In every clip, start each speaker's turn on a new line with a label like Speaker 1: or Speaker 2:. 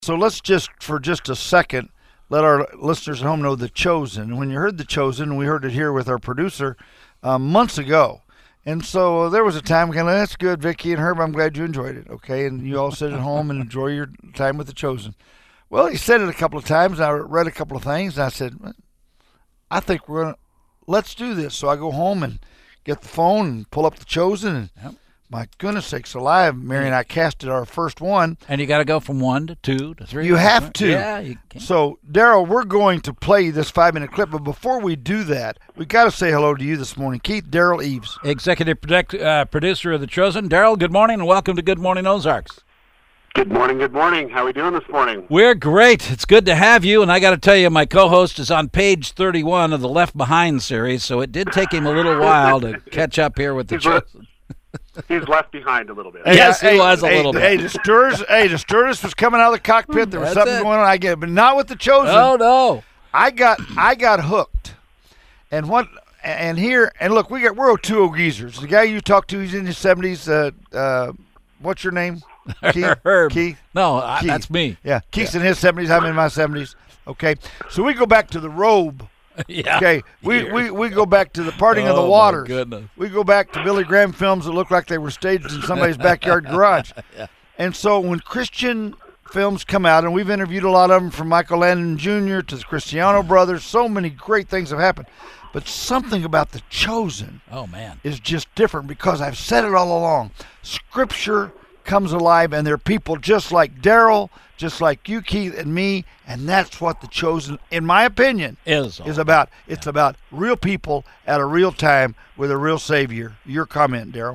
Speaker 1: So let's for just a second, let our listeners at home know The Chosen. When you heard The Chosen, we heard it here with our producer months ago. And so there was a time kind of, that's good, Vicki and Herb, I'm glad you enjoyed it, okay? And you all sit at home and enjoy your time with The Chosen. Well, he said it a couple of times, and I read a couple of things, and I said, I think let's do this. So I go home and get the phone and pull up The Chosen, and my goodness sakes alive, Mary and I casted our first one.
Speaker 2: And you got to go from 1 to 2 to 3.
Speaker 1: You have to.
Speaker 2: Yeah, you can.
Speaker 1: So, Daryl, we're going to play this 5-minute clip, but before we do that, we got to say hello to you this morning. Keith, Daryl Eves.
Speaker 2: Executive producer of The Chosen. Daryl, good morning, and welcome to Good Morning Ozarks.
Speaker 3: Good morning, good morning. How are we doing this morning?
Speaker 2: We're great. It's good to have you, and I got to tell you, my co-host is on page 31 of the Left Behind series, so it did take him a little while to catch up here with The Chosen.
Speaker 3: He's left behind a little bit.
Speaker 2: Yes, he was a little bit.
Speaker 1: Hey, the stewardess was coming out of the cockpit. There was something going on. I get it, but not with The Chosen.
Speaker 2: Oh no!
Speaker 1: I got hooked, and look, we're two old geezers. The guy you talked to, he's in his 70s. What's your name? Keith.
Speaker 2: Herb.
Speaker 1: Keith.
Speaker 2: No,
Speaker 1: Keith.
Speaker 2: that's me.
Speaker 1: Yeah, Keith's in his 70s. I'm in my 70s. Okay, so we go back to the robe.
Speaker 2: Yeah.
Speaker 1: Okay, we go back to the parting of the waters.
Speaker 2: My goodness.
Speaker 1: We go back to Billy Graham films that look like they were staged in somebody's backyard garage.
Speaker 2: Yeah.
Speaker 1: And so when Christian films come out, and we've interviewed a lot of them, from Michael Landon Jr. to the Cristiano brothers, so many great things have happened. But something about The Chosen is just different, because I've said it all along. Scripture comes alive, and there are people just like Daryl, just like you, Keith, and me, and that's what The Chosen, in my opinion, is about. It's about real people at a real time with a real Savior. Your comment, Daryl?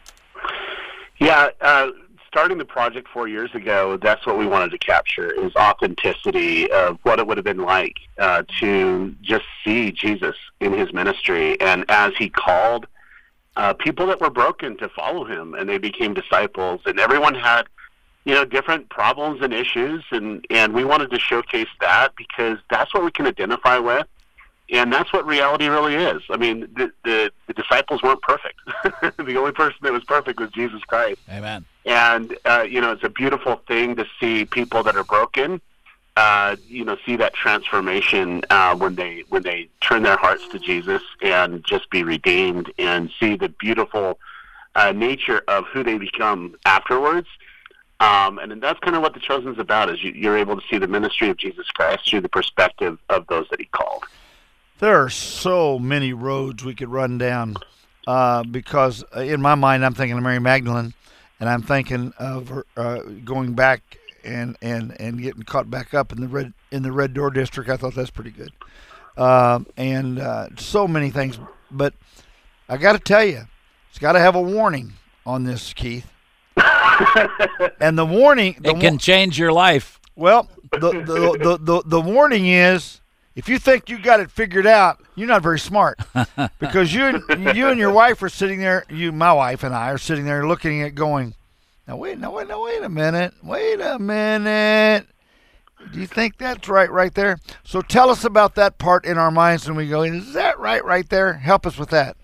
Speaker 3: Yeah, starting the project 4 years ago, that's what we wanted to capture, is authenticity of what it would have been like to just see Jesus in his ministry, and as he called people that were broken to follow him, and they became disciples, and everyone had different problems and issues, and we wanted to showcase that, because that's what we can identify with, and that's what reality really is. I mean, the disciples weren't perfect. The only person that was perfect was Jesus Christ.
Speaker 2: Amen.
Speaker 3: And it's a beautiful thing to see people that are broken, see that transformation when they turn their hearts to Jesus and just be redeemed, and see the beautiful nature of who they become afterwards. And that's kind of what The Chosen is about, is you're able to see the ministry of Jesus Christ through the perspective of those that he called.
Speaker 1: There are so many roads we could run down, because in my mind I'm thinking of Mary Magdalene, and I'm thinking of her, going back and getting caught back up in the Red Door District. I thought that's pretty good, and so many things. But I got to tell you, it's got to have a warning on this, Keith. And the warning,
Speaker 2: it can change your life.
Speaker 1: Well, the warning is, if you think you got it figured out, you're not very smart, because you and your wife are sitting there. My wife and I are sitting there looking at, going, wait a minute. Do you think that's right there? So tell us about that part in our minds when we go, is that right there? Help us with that.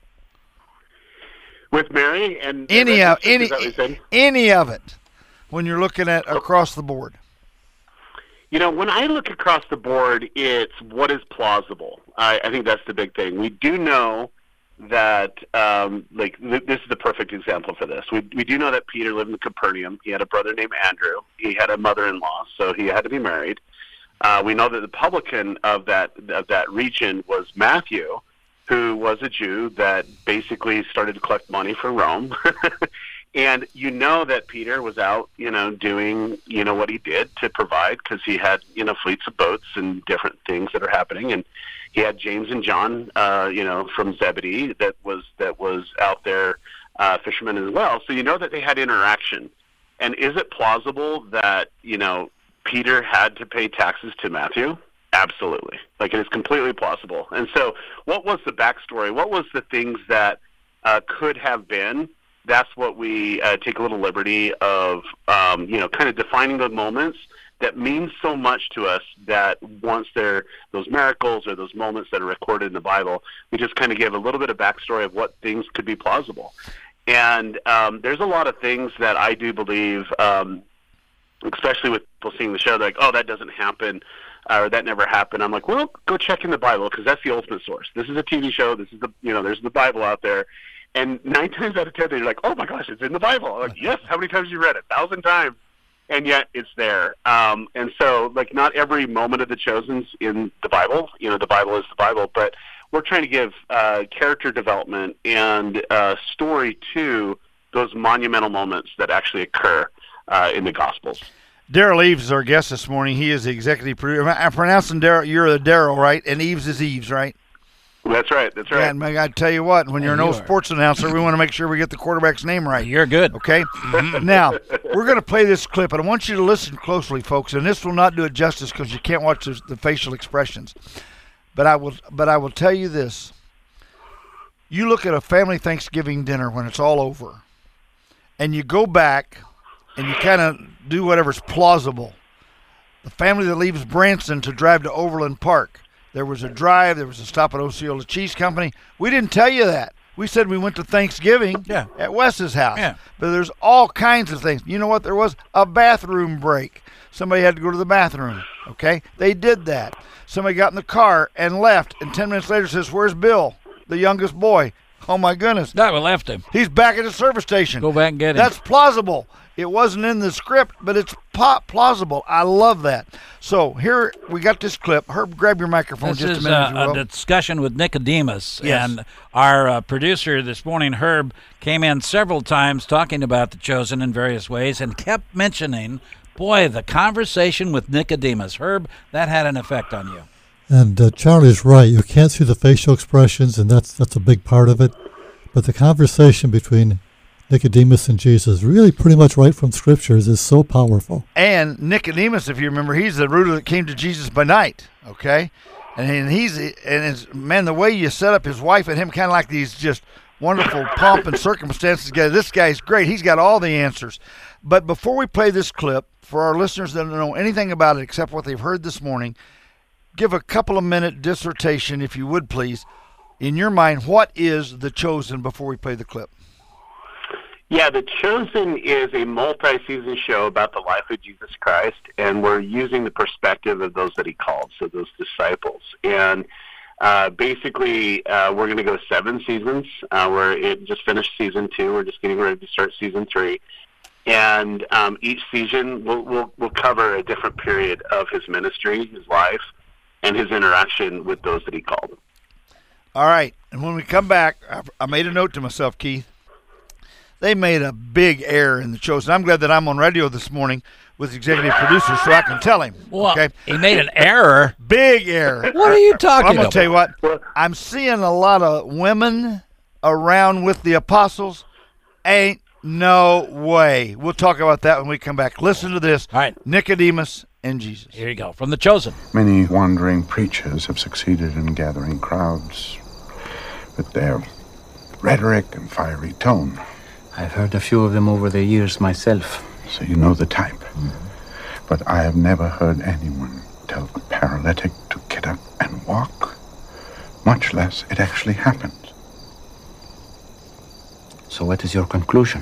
Speaker 3: With Mary and
Speaker 1: any of it, when you're looking at across the board.
Speaker 3: When I look across the board, it's what is plausible. I think that's the big thing. We do know that, this is the perfect example for this. We do know that Peter lived in Capernaum. He had a brother named Andrew. He had a mother-in-law, so he had to be married. We know that the publican of that region was Matthew, who was a Jew that basically started to collect money for Rome. And that Peter was out, doing, what he did to provide, because he had, fleets of boats and different things that are happening. And he had James and John, from Zebedee that was out there, fishermen as well. So that they had interaction. And is it plausible that, Peter had to pay taxes to Matthew? Absolutely. It is completely plausible. And so what was the backstory? What was the things that could have been? That's what we take a little liberty of, kind of defining the moments that mean so much to us, that once they're those miracles or those moments that are recorded in the Bible, we just kind of give a little bit of backstory of what things could be plausible. And there's a lot of things that I do believe especially with people seeing the show. They're like, oh, that doesn't happen, or that never happened. I'm like, well, go check in the Bible, because that's the ultimate source. This is a TV show. This is there's the Bible out there. And 9 times out of 10, they're like, oh my gosh, it's in the Bible. I'm like, yes, how many times have you read it? 1,000 times. And yet it's there. And so, like, not every moment of The Chosen's in the Bible. The Bible is the Bible. But we're trying to give character development and story to those monumental moments that actually occur in the Gospels.
Speaker 1: Daryl Eves is our guest this morning. He is the executive producer. I'm pronouncing Daryl. You're the Daryl, right? And Eves is Eves, right?
Speaker 3: That's right. That's right.
Speaker 1: Yeah, and I got to tell you what, when you're an old sports announcer, we want to make sure we get the quarterback's name right.
Speaker 2: You're good.
Speaker 1: Okay? Now, we're going to play this clip, and I want you to listen closely, folks, and this will not do it justice because you can't watch the facial expressions. But I will tell you this. You look at a family Thanksgiving dinner when it's all over, and you go back and you kind of do whatever's plausible. The family that leaves Branson to drive to Overland Park. There was a drive. There was a stop at Osceola Cheese Company. We didn't tell you that. We said we went to Thanksgiving at Wes's house.
Speaker 2: Yeah.
Speaker 1: But there's all kinds of things. You know what? There was a bathroom break. Somebody had to go to the bathroom. Okay? They did that. Somebody got in the car and left, and 10 minutes later says, where's Bill, the youngest boy? Oh, my goodness.
Speaker 2: No, we left him.
Speaker 1: He's back at the service station.
Speaker 2: Go back and get him.
Speaker 1: That's plausible. It wasn't in the script, but it's plausible. I love that. So here we got this clip. Herb, grab your microphone
Speaker 2: this
Speaker 1: just
Speaker 2: is
Speaker 1: a minute.
Speaker 2: a discussion with Nicodemus.
Speaker 1: Yes.
Speaker 2: And our producer this morning, Herb, came in several times talking about The Chosen in various ways and kept mentioning, boy, the conversation with Nicodemus. Herb, that had an effect on you.
Speaker 4: And Charlie's right. You can't see the facial expressions, and that's a big part of it. But the conversation between Nicodemus and Jesus, really pretty much right from Scriptures, is so powerful.
Speaker 1: And Nicodemus, if you remember, he's the ruler that came to Jesus by night, okay? And man, the way you set up his wife and him, kind of like these just wonderful pomp and circumstances together. This guy's great. He's got all the answers. But before we play this clip, for our listeners that don't know anything about it except what they've heard this morning, give a couple of minute dissertation, if you would please, in your mind, what is The Chosen before we play the clip?
Speaker 3: Yeah, The Chosen is a multi-season show about the life of Jesus Christ, and we're using the perspective of those that he called, so those disciples. And basically, we're going to go 7 seasons. It just finished season 2. We're just getting ready to start season 3. And each season will cover a different period of his ministry, his life, and his interaction with those that he called.
Speaker 1: All right, and when we come back, I made a note to myself, Keith. They made a big error in The Chosen. I'm glad that I'm on radio this morning with executive producer so I can tell him.
Speaker 2: Well,
Speaker 1: okay?
Speaker 2: He made an error.
Speaker 1: Big error.
Speaker 2: What are you talking
Speaker 1: I'm going
Speaker 2: about?
Speaker 1: to tell you what. I'm seeing a lot of women around with the apostles. Ain't no way. We'll talk about that when we come back. Listen to this.
Speaker 2: All right.
Speaker 1: Nicodemus and Jesus.
Speaker 2: Here you go. From The Chosen.
Speaker 5: Many wandering preachers have succeeded in gathering crowds with their rhetoric and fiery tone.
Speaker 6: I've heard a few of them over the years myself.
Speaker 5: So you know the type. But I have never heard anyone tell a paralytic to get up and walk, much less it actually happened.
Speaker 6: So what is your conclusion?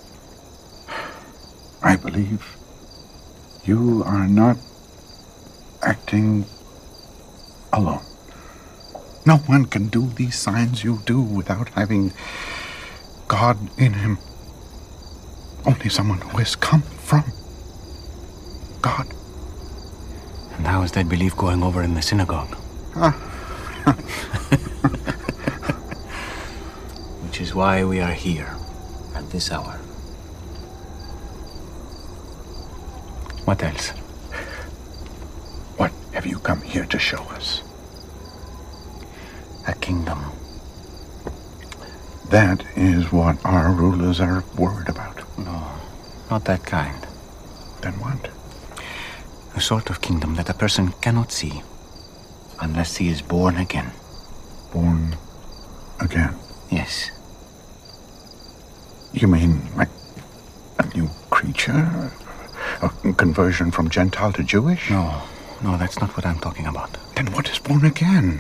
Speaker 5: I believe you are not acting alone. No one can do these signs you do without having God in him. Only someone who has come from God.
Speaker 6: And how is that belief going over in the synagogue? Which is why we are here at this hour. What else?
Speaker 5: What have you come here to show us?
Speaker 6: A kingdom.
Speaker 5: That is what our rulers are worried about.
Speaker 6: No, not that kind.
Speaker 5: Then what?
Speaker 6: A sort of kingdom that a person cannot see unless he is born again.
Speaker 5: Born again?
Speaker 6: Yes.
Speaker 5: You mean like a new creature? A conversion from Gentile to Jewish?
Speaker 6: No, that's not what I'm talking about.
Speaker 5: Then what is born again?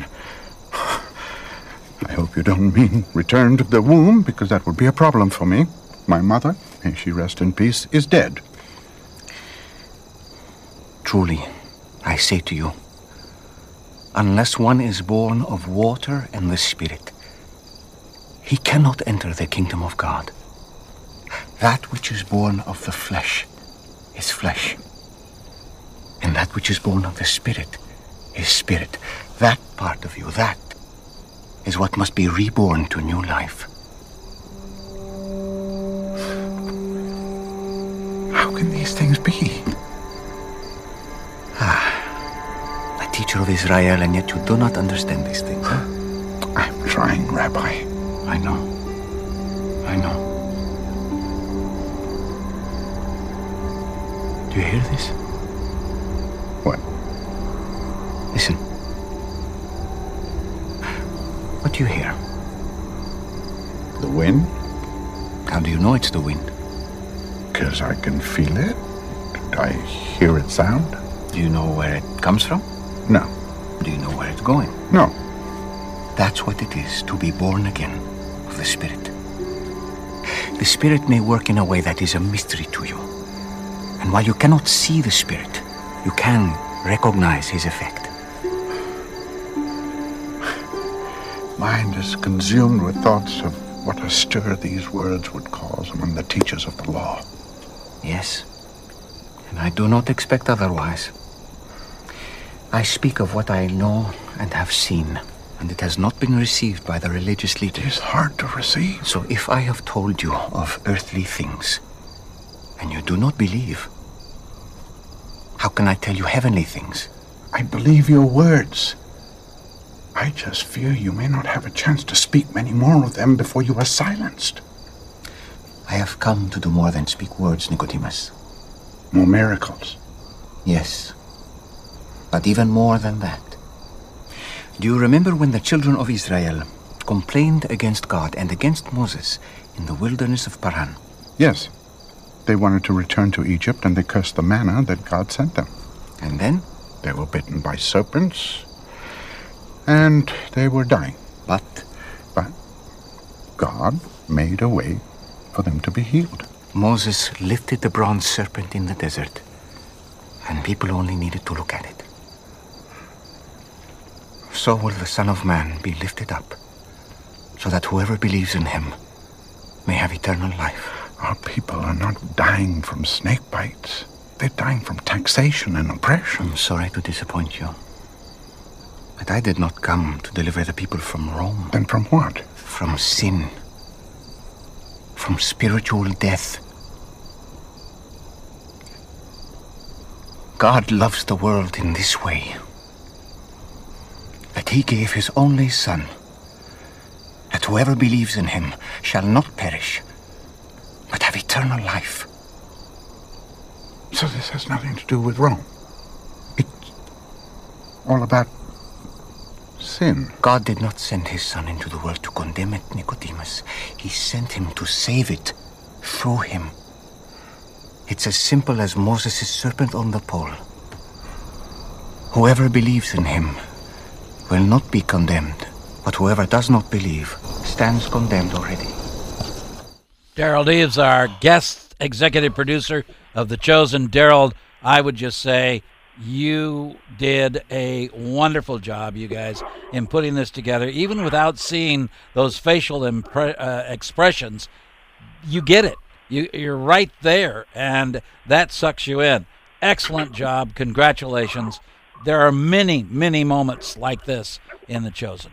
Speaker 5: I hope you don't mean return to the womb, because that would be a problem for me. My mother, may she rest in peace, is dead.
Speaker 6: Truly, I say to you, unless one is born of water and the Spirit, he cannot enter the kingdom of God. That which is born of the flesh is flesh, and that which is born of the Spirit is spirit. That part of you, that is what must be reborn to new life.
Speaker 5: How can these things be?
Speaker 6: A teacher of Israel, and yet you do not understand these things, huh?
Speaker 5: I'm trying, Rabbi.
Speaker 6: I know. Do you hear this?
Speaker 5: What?
Speaker 6: Listen. What do you hear?
Speaker 5: The wind?
Speaker 6: How do you know it's the wind?
Speaker 5: 'Cause I can feel it. I hear it sound.
Speaker 6: Do you know where it comes from?
Speaker 5: No.
Speaker 6: Do you know where it's going?
Speaker 5: No.
Speaker 6: That's what it is to be born again of the Spirit. The Spirit may work in a way that is a mystery to you. And while you cannot see the Spirit, you can recognize his effect.
Speaker 5: Mind is consumed with thoughts of what a stir these words would cause among the teachers of the law.
Speaker 6: Yes, and I do not expect otherwise. I speak of what I know and have seen, and it has not been received by the religious
Speaker 5: It
Speaker 6: leaders.
Speaker 5: is hard to receive.
Speaker 6: So if I have told you of earthly things, and you do not believe, how can I tell you heavenly things?
Speaker 5: I believe your words. I just fear you may not have a chance to speak many more of them before you are silenced.
Speaker 6: I have come to do more than speak words, Nicodemus.
Speaker 5: More miracles.
Speaker 6: Yes, but even more than that. Do you remember when the children of Israel complained against God and against Moses in the wilderness of Paran?
Speaker 5: Yes. They wanted to return to Egypt, and they cursed the manna that God sent them.
Speaker 6: And then?
Speaker 5: They were bitten by serpents, and they were dying.
Speaker 6: But
Speaker 5: God made a way for them to be healed.
Speaker 6: Moses lifted the bronze serpent in the desert, and people only needed to look at it. So will the Son of Man be lifted up, so that whoever believes in him may have eternal life.
Speaker 5: Our people are not dying from snake bites. They're dying from taxation and oppression.
Speaker 6: I'm sorry to disappoint you, but I did not come to deliver the people from Rome.
Speaker 5: Then from what?
Speaker 6: From sin. From spiritual death. God loves the world in this way, that he gave his only Son, that whoever believes in him shall not perish, but have eternal life.
Speaker 5: So this has nothing to do with Rome. It's all about sin.
Speaker 6: God did not send his Son into the world to condemn it, Nicodemus. He sent him to save it through him. It's as simple as Moses' serpent on the pole. Whoever believes in him will not be condemned, but whoever does not believe stands condemned already.
Speaker 2: Daryl Deves, our guest executive producer of The Chosen. Daryl, I would just say you did a wonderful job, you guys, in putting this together. Even without seeing those facial expressions, you get it. You're right there, and that sucks you in. Excellent job. Congratulations. There are many, many moments like this in The Chosen.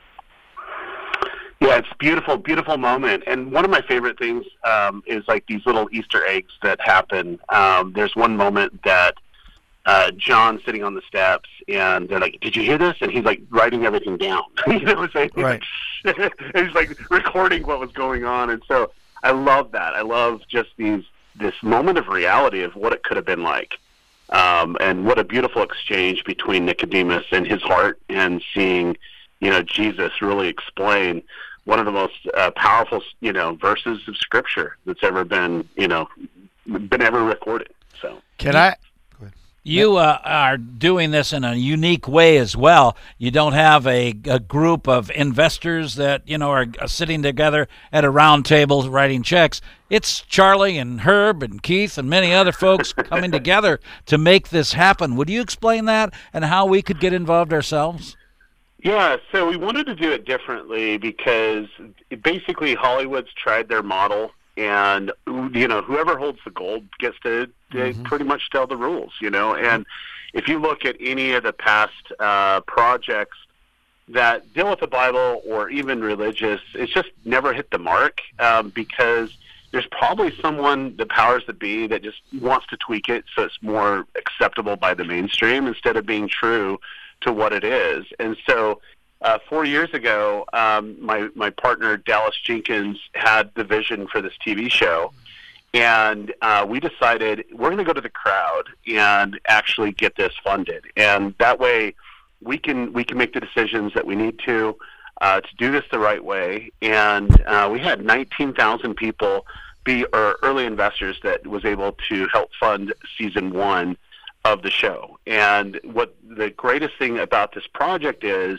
Speaker 3: Yeah, it's beautiful, beautiful moment. And one of my favorite things is like these little Easter eggs that happen. There's one moment that John's sitting on the steps, and they're like, "Did you hear this?" And he's like writing everything down. You know what I'm saying?
Speaker 1: Right.
Speaker 3: And he's like recording what was going on. And so I love that. I love just this moment of reality of what it could have been like. And what a beautiful exchange between Nicodemus and his heart, and seeing, Jesus really explain one of the most powerful, verses of Scripture that's ever been ever recorded. So
Speaker 1: Can I?
Speaker 2: You are doing this in a unique way as well. You don't have a group of investors that are sitting together at a round table writing checks. It's Charlie and Herb and Keith and many other folks coming together to make this happen. Would you explain that and how we could get involved ourselves?
Speaker 3: Yeah, so we wanted to do it differently because basically Hollywood's tried their model, and whoever holds the gold gets to pretty much tell the rules, And if you look at any of the past projects that deal with the Bible or even religious, it's just never hit the mark because there's probably someone, the powers that be, that just wants to tweak it so it's more acceptable by the mainstream instead of being true to what it is. And so 4 years ago, my partner Dallas Jenkins had the vision for this TV show, and we decided we're going to go to the crowd and actually get this funded, and that way we can make the decisions that we need to do this the right way. And we had 19,000 people be our early investors that was able to help fund season 1 of the show. And what the greatest thing about this project is,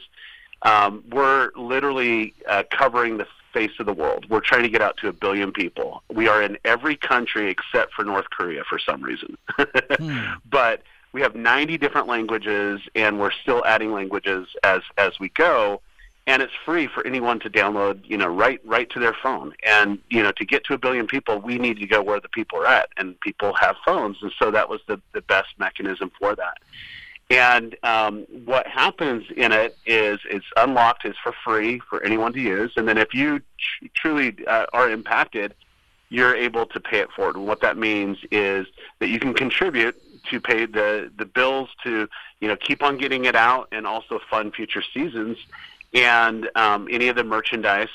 Speaker 3: we're literally covering the face of the world. We're trying to get out to 1 billion people. We are in every country except for North Korea for some reason. But we have 90 different languages, and we're still adding languages as we go. And it's free for anyone to download, right to their phone. And, to get to 1 billion people, we need to go where the people are at, and people have phones. And so that was the best mechanism for that. And what happens in it is it's unlocked, it's for free for anyone to use. And then if you truly are impacted, you're able to pay it forward. And what that means is that you can contribute to pay the bills to, keep on getting it out and also fund future seasons. And any of the merchandise,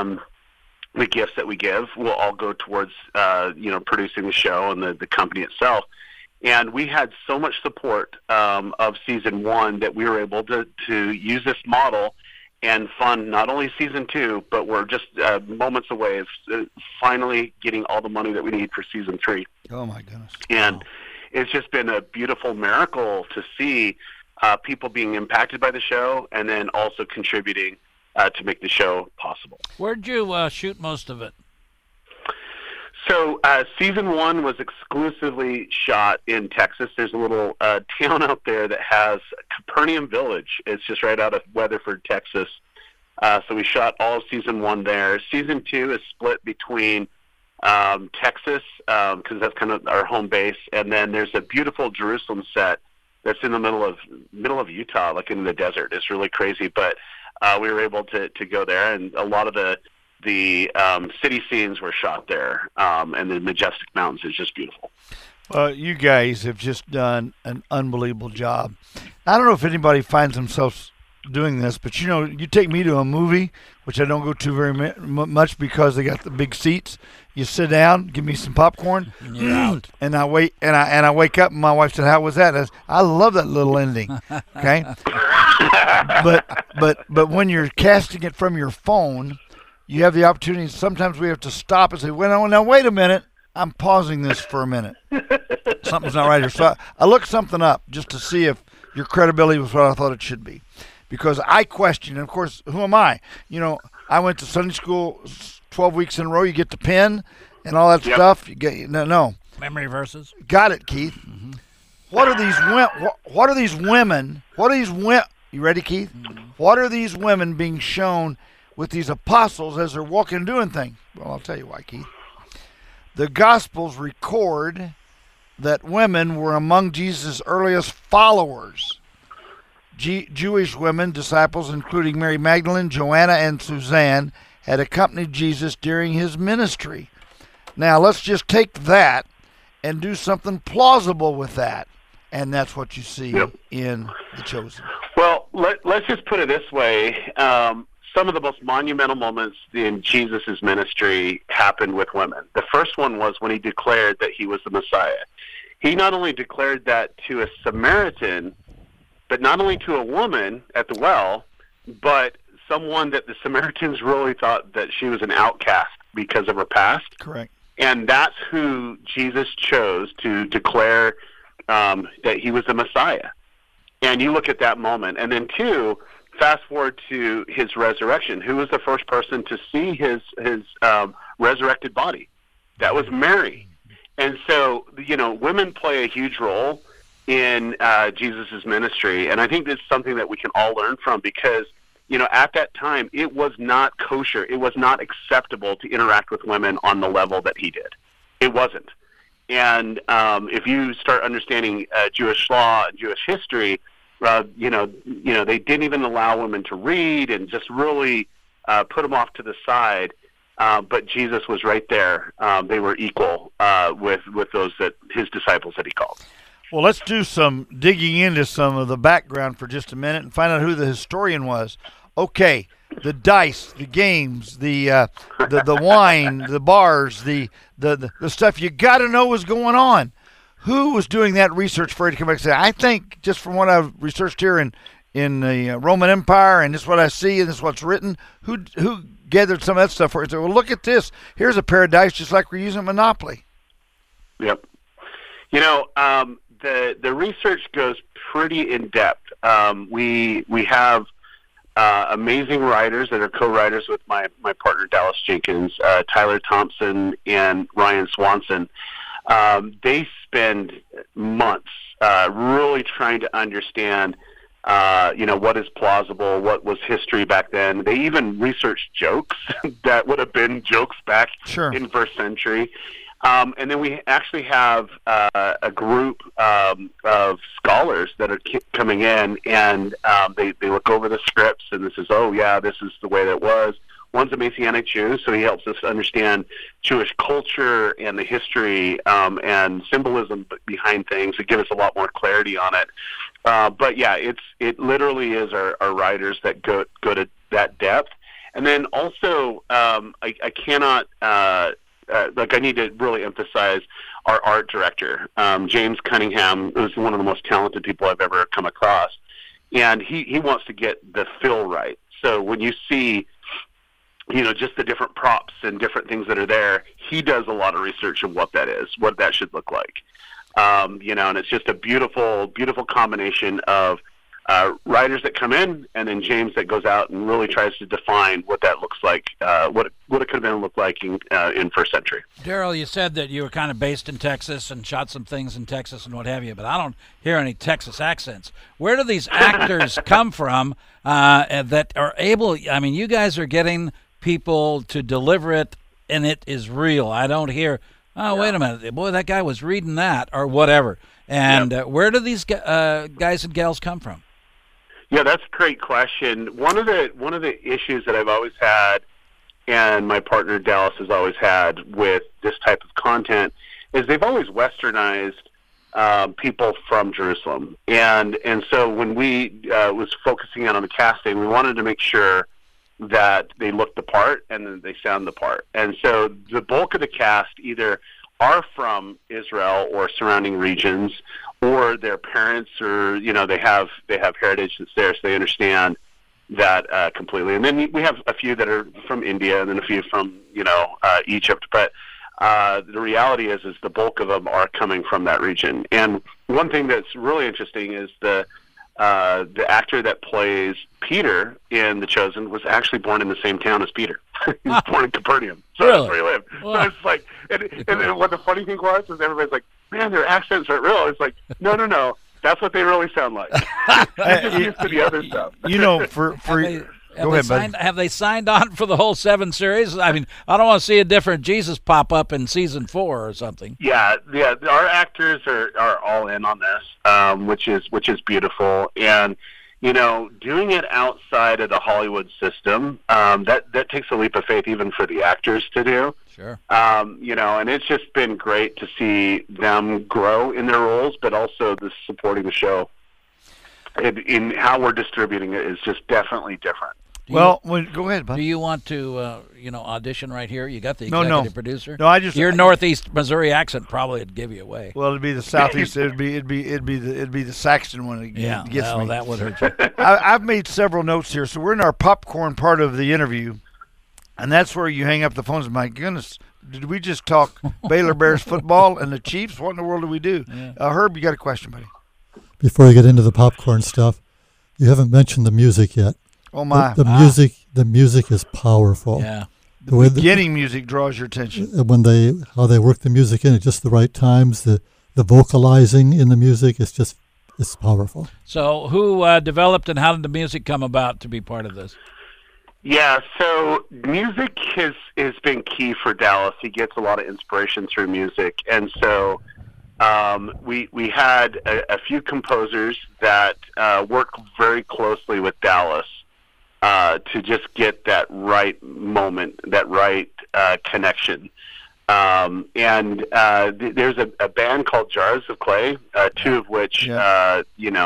Speaker 3: the gifts that we give will all go towards, producing the show and the company itself. And we had so much support of season 1 that we were able to use this model and fund not only season 2, but we're just moments away of finally getting all the money that we need for season 3.
Speaker 1: Oh, my goodness.
Speaker 3: And it's just been a beautiful miracle to see people being impacted by the show and then also contributing to make the show possible.
Speaker 2: Where'd you shoot most of it?
Speaker 3: So season 1 was exclusively shot in Texas. There's a little town out there that has Capernaum Village. It's just right out of Weatherford, Texas. So we shot all of season 1 there. Season 2 is split between Texas, because that's kind of our home base, and then there's a beautiful Jerusalem set that's in the middle of Utah, like in the desert. It's really crazy, but we were able to go there, and a lot of the city scenes were shot there, and the majestic mountains is just beautiful.
Speaker 1: You guys have just done an unbelievable job. I don't know if anybody finds themselves doing this, but you take me to a movie, which I don't go to very much because they got the big seats. You sit down, give me some popcorn, and I wait, and I wake up, and my wife said, "How was that?" I love that little ending. Okay, but when you're casting it from your phone, you have the opportunity. Sometimes we have to stop and say, "Well, now wait a minute. I'm pausing this for a minute. Something's not right here." So I looked something up just to see if your credibility was what I thought it should be, because I question. And of course, who am I? I went to Sunday school 12 weeks in a row. You get the pen and all that stuff. You get no
Speaker 2: memory verses.
Speaker 1: Got it, Keith. Mm-hmm. What are these women? What are these women? What are these women? You ready, Keith? Mm-hmm. What are these women being shown with these apostles as they're walking and doing things? Well, I'll tell you why, Keith. The Gospels record that women were among Jesus' earliest followers. Jewish women, disciples, including Mary Magdalene, Joanna, and Suzanne, had accompanied Jesus during his ministry. Now, let's just take that and do something plausible with that. And that's what you see in The Chosen.
Speaker 3: Well, let's just put it this way. Some of the most monumental moments in Jesus' ministry happened with women. The first one was when he declared that he was the Messiah. He not only declared that to a Samaritan, but not only to a woman at the well, but someone that the Samaritans really thought that she was an outcast because of her past.
Speaker 1: Correct.
Speaker 3: And that's who Jesus chose to declare that he was the Messiah. And you look at that moment. And then, two, fast forward to his resurrection. Who was the first person to see his resurrected body? That was Mary. And so, women play a huge role in Jesus' ministry. And I think this is something that we can all learn from because, at that time, it was not kosher. It was not acceptable to interact with women on the level that he did. It wasn't. And if you start understanding Jewish law and Jewish history, they didn't even allow women to read and just really put them off to the side. But Jesus was right there. They were equal with those his disciples that he called.
Speaker 1: Well, let's do some digging into some of the background for just a minute and find out who the historian was. Okay, the dice, the games, the wine, the bars, the stuff you got to know was going on. Who was doing that research for you to come back and say, I think just from what I've researched here in the Roman Empire and just what I see and this is what's written, who gathered some of that stuff for you and said, well, look at this. Here's a pair of dice just like we're using Monopoly.
Speaker 3: Yep. The research goes pretty in depth. We have amazing writers that are co-writers with my partner Dallas Jenkins, Tyler Thompson and Ryan Swanson. They spend months really trying to understand what is plausible, what was history back then. They even researched jokes that would have been jokes back in first century. And then we actually have a group of scholars that are coming in, and they look over the scripts, and this is, this is the way that it was. One's a Messianic Jew, so he helps us understand Jewish culture and the history and symbolism behind things to give us a lot more clarity on it. But yeah, it literally is our writers that go to that depth. And then also, I cannot. I need to really emphasize our art director, James Cunningham, who's one of the most talented people I've ever come across. And he wants to get the feel right. So when you see, just the different props and different things that are there, he does a lot of research of what that is, what that should look like. And it's just a beautiful, beautiful combination of writers that come in, and then James that goes out and really tries to define what that looks like, what it could have been looked like in first century.
Speaker 2: Daryl, you said that you were kind of based in Texas and shot some things in Texas and what have you, but I don't hear any Texas accents. Where do these actors come from that are able? I mean, you guys are getting people to deliver it, and it is real. I don't hear, wait a minute, boy, that guy was reading that or whatever. And where do these guys and gals come from?
Speaker 3: Yeah, that's a great question. One of the issues that I've always had, and my partner Dallas has always had with this type of content, is they've always westernized people from Jerusalem. And so when we was focusing on the casting, we wanted to make sure that they look the part and then they sound the part. And so the bulk of the cast either are from Israel or surrounding regions, or their parents, or they have heritage that's there, so they understand that completely. And then we have a few that are from India, and then a few from Egypt. But the reality is the bulk of them are coming from that region. And one thing that's really interesting is the actor that plays Peter in The Chosen was actually born in the same town as Peter. He was born in Capernaum, so that's where he lived. Wow. So it's like, and what the funny thing was is everybody's like, man, their accents aren't real. It's like, no, that's what they really sound like. Just used to the other stuff.
Speaker 1: Go ahead, bud.
Speaker 2: Have they signed on for the whole 7 series? I mean, I don't want to see a different Jesus pop up in season 4 or something.
Speaker 3: Yeah. Our actors are all in on this, which is beautiful. And doing it outside of the Hollywood system, that takes a leap of faith even for the actors to do.
Speaker 2: Sure.
Speaker 3: And it's just been great to see them grow in their roles, but also the supporting the show. In how we're distributing it is just definitely different.
Speaker 1: Go ahead, bud.
Speaker 2: Do you want to, audition right here? You got the executive producer.
Speaker 1: No,
Speaker 2: your Northeast Missouri accent probably would give you away.
Speaker 1: Well, it'd be the Southeast. it'd be the Saxon one. That gets me.
Speaker 2: That would hurt you.
Speaker 1: I've made several notes here, so we're in our popcorn part of the interview, and that's where you hang up the phones. My goodness, Did we just talk Baylor Bears football and the Chiefs? What in the world do we do?
Speaker 2: Yeah.
Speaker 1: Herb, you got a question, buddy?
Speaker 4: Before you get into the popcorn stuff, you haven't mentioned the music yet.
Speaker 1: Oh my!
Speaker 4: The music is powerful.
Speaker 2: Yeah.
Speaker 1: The way beginning music draws your attention.
Speaker 4: How they work the music in at just the right times, the vocalizing in the music, it's powerful.
Speaker 2: So who developed and how did the music come about to be part of this?
Speaker 3: Yeah, so music has been key for Dallas. He gets a lot of inspiration through music, and so we had a few composers that work very closely with Dallas to just get that right moment, that right connection. And there's a band called Jars of Clay, two of which are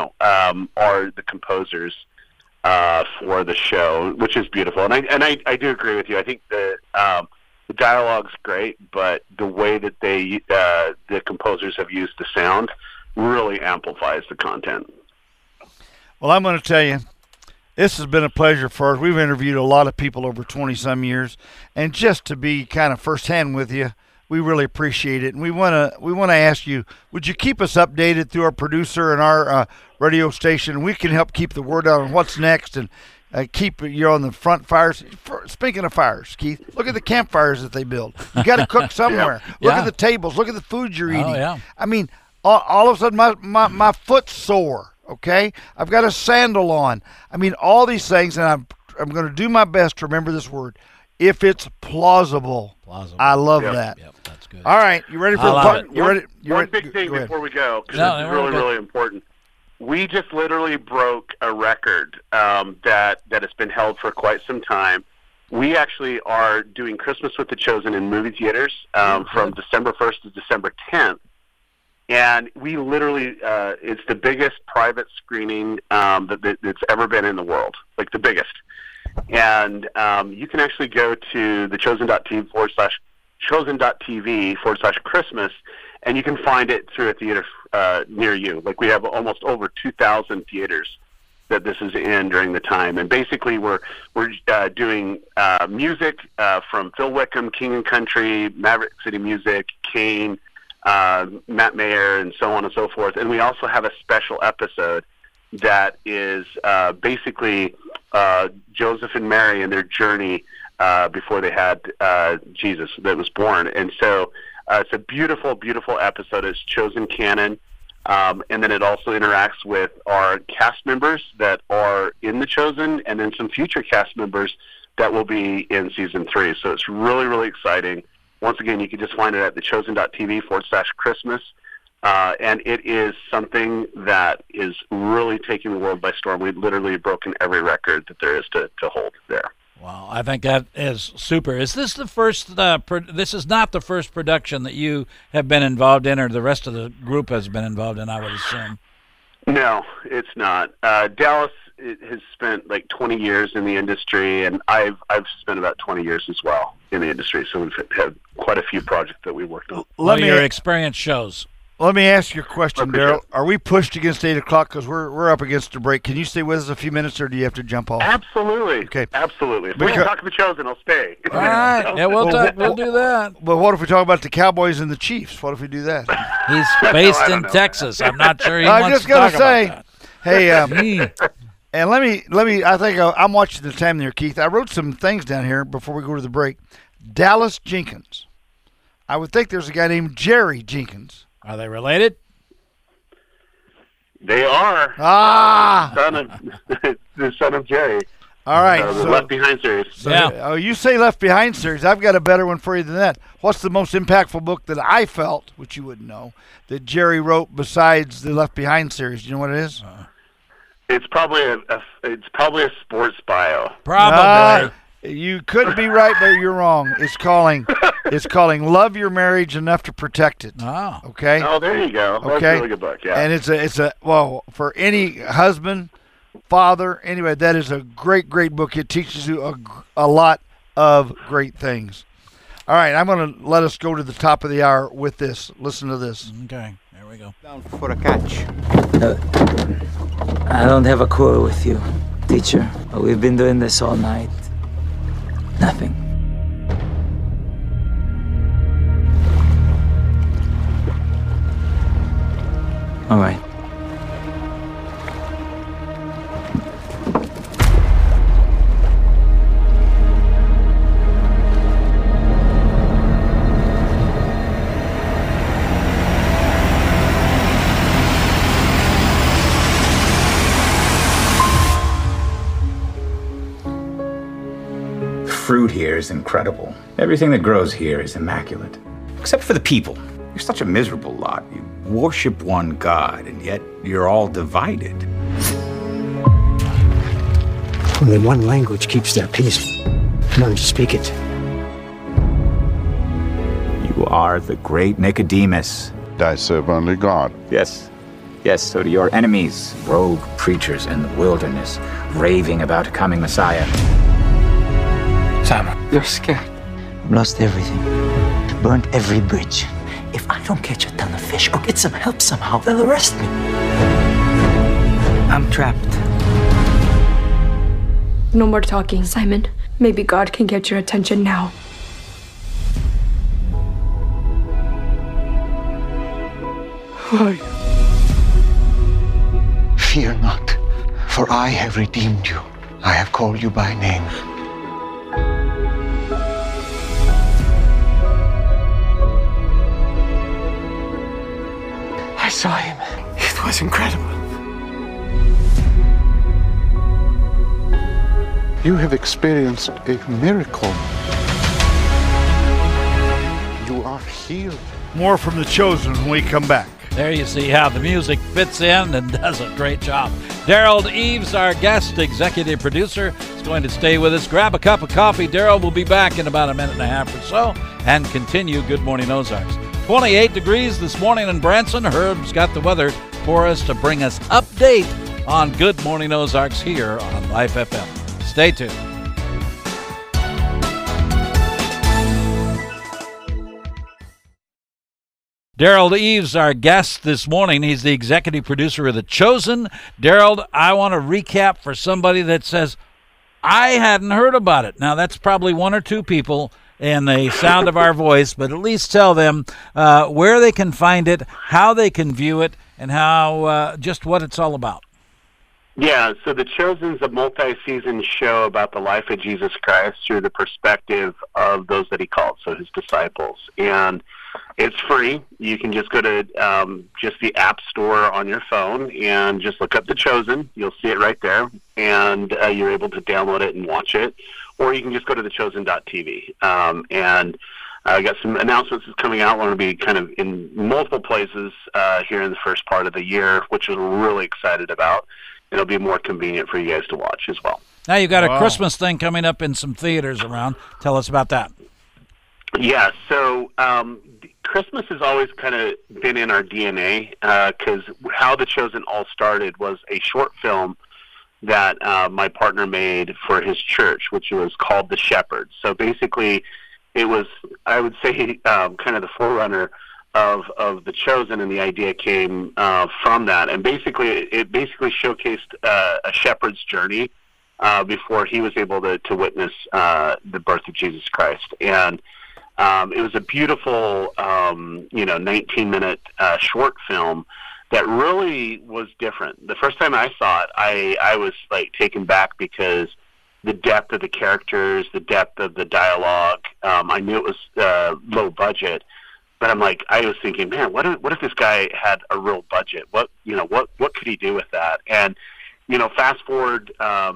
Speaker 3: the composers for the show, which is beautiful. And I do agree with you. I think the dialogue's great, but the way that the composers have used the sound really amplifies the content.
Speaker 1: Well, I'm going to tell you, this has been a pleasure for us. We've interviewed a lot of people over 20-some years, and just to be kind of firsthand with you, we really appreciate it. And we want to ask you, would you keep us updated through our producer and our radio station? We can help keep the word out on what's next and keep you on the front fires. Speaking of fires, Keith, look at the campfires that they build. You got to cook somewhere. Look at the tables. Look at the food you're eating.
Speaker 2: Yeah.
Speaker 1: I mean, all of a sudden my foot's sore. Okay, I've got a sandal on. I mean, all these things, and I'm going to do my best to remember this word. If it's plausible. I love that.
Speaker 2: Yep, that's good.
Speaker 1: All right, you ready for the part?
Speaker 3: One big thing before we go, because this is really, really important. We just literally broke a record that has been held for quite some time. We actually are doing Christmas with the Chosen in movie theaters from December 1st to December 10th. And we literally, it's the biggest private screening that's ever been in the world, like the biggest. And you can actually go to thechosen.tv/Christmas, and you can find it through a theater near you. Like we have almost over 2,000 theaters that this is in during the time. And basically we're doing music from Phil Wickham, King and Country, Maverick City Music, Kane, Matt Mayer, and so on and so forth. And we also have a special episode that is basically Joseph and Mary and their journey before they had Jesus that was born. And so it's a beautiful, beautiful episode. It's Chosen canon. And then it also interacts with our cast members that are in The Chosen, and then some future cast members that will be in Season 3. So it's really, really exciting. Once again, you can just find it at thechosen.tv/Christmas. And it is something that is really taking the world by storm. We've literally broken every record that there is to hold there.
Speaker 2: Wow, I think that is super. Is this the first, this is not the first production that you have been involved in, or the rest of the group has been involved in, I would assume?
Speaker 3: No, it's not. Dallas has spent like 20 years in the industry, and I've spent about 20 years as well in the industry, so we've had quite a few projects that we worked on.
Speaker 2: Your experience shows.
Speaker 1: Let me ask you a question, Daryl. Are we pushed against 8 o'clock because we're up against a break? Can you stay with us a few minutes, or do you have to jump off?
Speaker 3: Absolutely.
Speaker 1: Okay.
Speaker 3: Absolutely. If we can talk to The Chosen, I'll stay.
Speaker 2: All right. Yeah, we'll do that.
Speaker 1: But what if we talk about the Cowboys and the Chiefs? What if we do that?
Speaker 2: He's based in Texas. I'm not sure he wants to talk about that.
Speaker 1: Hey, and let me. I think I'm watching the time there, Keith. I wrote some things down here before we go to the break. Dallas Jenkins. I would think there's a guy named Jerry Jenkins.
Speaker 2: Are they related?
Speaker 3: They are. The son of Jerry.
Speaker 1: All right.
Speaker 3: The Left Behind series.
Speaker 1: Oh, you say Left Behind series. I've got a better one for you than that. What's the most impactful book that I felt, which you wouldn't know, that Jerry wrote besides the Left Behind series? Do you know what it is?
Speaker 3: It's probably a sports bio.
Speaker 2: Probably.
Speaker 1: You could be right, but you're wrong. It's calling Love Your Marriage Enough to Protect It.
Speaker 2: Oh.
Speaker 1: Okay.
Speaker 3: Oh, there you go. That's a really good book. Yeah.
Speaker 1: And it's a for any husband, father, anyway, that is a great book. It teaches you a lot of great things. All right, I'm going to let us go to the top of the hour with this. Listen to this.
Speaker 2: Okay, there we go.
Speaker 7: Down for a catch.
Speaker 8: I don't have a quarrel with you, teacher. We've been doing this all night. Nothing. All right.
Speaker 7: Fruit here is incredible. Everything that grows here is immaculate. Except for the people. You're such a miserable lot. You worship one God, and yet you're all divided.
Speaker 9: Only one language keeps their peace. None speak it.
Speaker 7: You are the great Nicodemus.
Speaker 5: I serve only God.
Speaker 7: Yes. Yes, so do your enemies, rogue preachers in the wilderness, raving about a coming Messiah.
Speaker 6: Simon,
Speaker 8: You're scared. I've lost everything. Burned every bridge. If I don't catch a ton of fish or get some help somehow, they'll arrest me. I'm trapped.
Speaker 10: No more talking, Simon. Maybe God can get your attention now.
Speaker 6: why? Fear not, for I have redeemed you. I have called you by name. I saw him. It was incredible. You have experienced a miracle. You are healed.
Speaker 1: More from The Chosen when we come back.
Speaker 2: There you see how the music fits in and does a great job. Daryl Eves, our guest executive producer, is going to stay with us. Grab a cup of coffee. Daryl will be back in about a minute and a half or so and continue Good Morning Ozarks. 28 degrees this morning in Branson. Herb's got the weather for us to bring us update on Good Morning Ozarks here on Life FM. Stay tuned. Daryl Eves, our guest this morning. He's the executive producer of The Chosen. Daryl, I want to recap for somebody that says, I hadn't heard about it. Now, that's probably one or two people in the sound of our voice, but at least tell them where they can find it, how they can view it, and how just what it's all about.
Speaker 3: Yeah, so The Chosen's a multi-season show about the life of Jesus Christ through the perspective of those that he called, so his disciples. And it's free. You can just go to just the App Store on your phone and just look up The Chosen. You'll see it right there, and you're able to download it and watch it. Or you can just go to thechosen.tv. And I got some announcements that's coming out. We're going to be kind of in multiple places here in the first part of the year, which we're really excited about. It'll be more convenient for you guys to watch as well.
Speaker 2: Now you've got a Christmas thing coming up in some theaters around. Tell us about that.
Speaker 3: Yeah, so Christmas has always kind of been in our DNA because how The Chosen all started was a short film that my partner made for his church, which was called The Shepherd. So basically it was, I would say, kind of the forerunner of The Chosen, and the idea came from that. And basically, it showcased a shepherd's journey before he was able to witness the birth of Jesus Christ. And it was a beautiful, 19-minute short film that really was different. The first time I saw it, I was like taken back because the depth of the characters, the depth of the dialogue. I knew it was low budget. But I'm like, I was thinking, man, what if this guy had a real budget? What could he do with that? And, fast forward,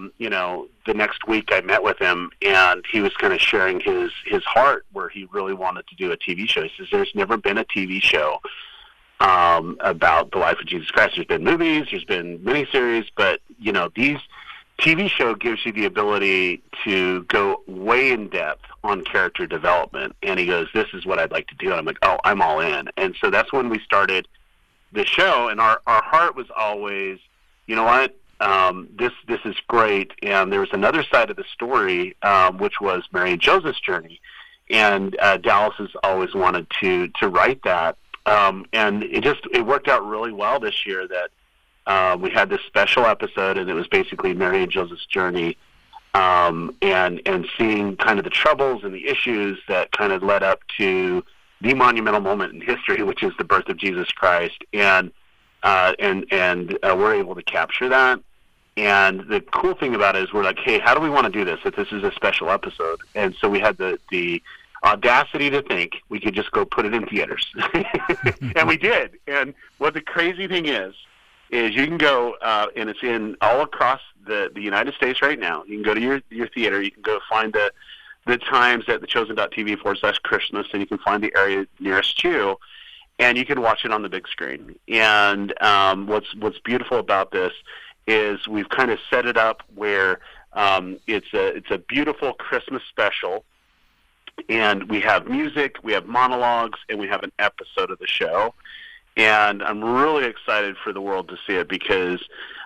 Speaker 3: the next week I met with him, and he was kind of sharing his heart where he really wanted to do a TV show. He says, there's never been a TV show about the life of Jesus Christ. There's been movies, there's been miniseries, but, these TV show gives you the ability to go way in depth on character development. And he goes, this is what I'd like to do. And I'm like, oh, I'm all in. And so that's when we started the show. And our heart was always, you know what, this is great. And there was another side of the story, which was Mary and Joseph's journey. And Dallas has always wanted to write that. And it worked out really well this year that we had this special episode, and it was basically Mary and Joseph's journey, and seeing kind of the troubles and the issues that kind of led up to the monumental moment in history, which is the birth of Jesus Christ. And and we're able to capture that. And the cool thing about it is we're like, hey, how do we want to do this if this is a special episode? And so we had the audacity to think we could just go put it in theaters. And we did. And what the crazy thing is you can go, and it's in all across the United States right now. You can go to your theater. You can go find the times at thechosen.tv/Christmas, and you can find the area nearest you, and you can watch it on the big screen. And what's beautiful about this is we've kind of set it up where it's a beautiful Christmas special, and we have music, we have monologues, and we have an episode of the show. And I'm really excited for the world to see it because,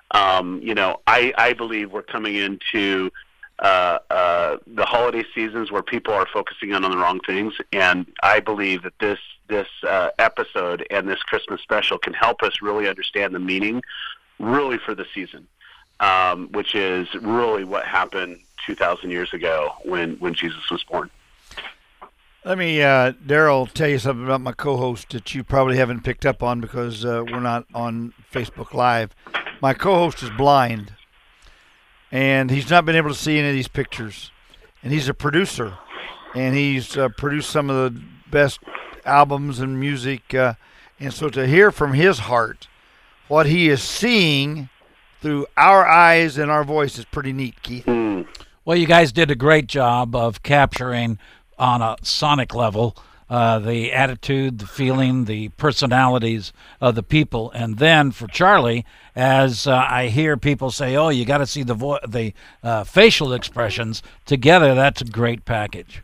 Speaker 3: I believe we're coming into the holiday seasons where people are focusing on the wrong things, and I believe that this episode and this Christmas special can help us really understand the meaning really for the season, which is really what happened 2,000 years ago when Jesus was born.
Speaker 1: Let me, Daryl, tell you something about my co-host that you probably haven't picked up on because we're not on Facebook Live. My co-host is blind, and he's not been able to see any of these pictures. And he's a producer, and he's produced some of the best albums and music. And so to hear from his heart what he is seeing through our eyes and our voice is pretty neat, Keith.
Speaker 2: Well, you guys did a great job of capturing on a sonic level the attitude, the feeling, the personalities of the people. And then for Charlie, as I hear people say, oh, you got to see the facial expressions together, that's a great package.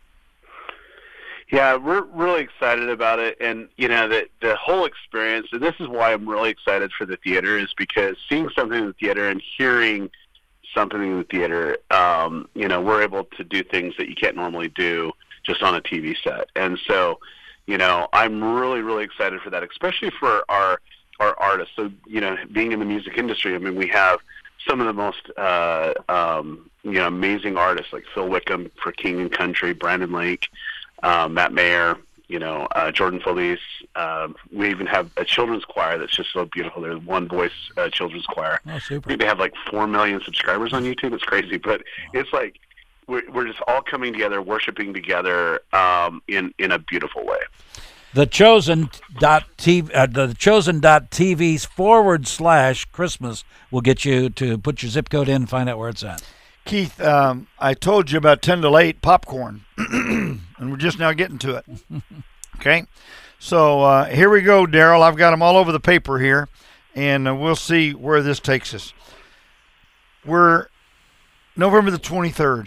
Speaker 3: Yeah, we're really excited about it, and the whole experience. And this is why I'm really excited for the theater, is because seeing something in the theater and hearing something in the theater, we're able to do things that you can't normally do just on a TV set. And so, I'm really, really excited for that, especially for our artists. So, being in the music industry, I mean, we have some of the most amazing artists like Phil Wickham for King and Country, Brandon Lake, Matt Mayer, Jordan Felice. We even have a children's choir that's just so beautiful. They're one voice children's choir.
Speaker 2: Oh, super.
Speaker 3: I think they have like 4 million subscribers on YouTube. It's crazy, but it's like we're just all coming together, worshiping together in a beautiful way.
Speaker 2: thechosen.tv's /Christmas will get you to put your zip code in and find out where it's at.
Speaker 1: Keith, I told you about 10 to 8 popcorn, and we're just now getting to it. Okay? So here we go, Daryl. I've got them all over the paper here, and we'll see where this takes us. We're November the 23rd,